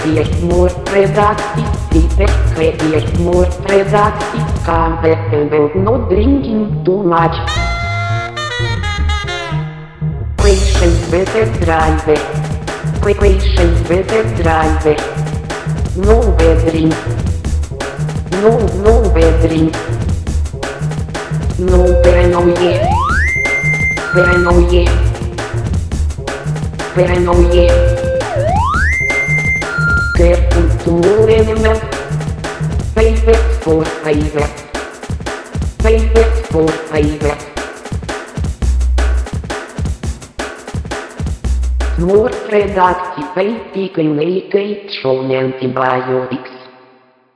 credit more redacted, people credit more redacted, compatible not drinking too much. Patience with the driver, patience with the driver, no weathering, no weathering, no paranoia, paranoia, paranoia. Careful to more animal, favorite for favorite, favorite for favorite. More productive medication antibiotics.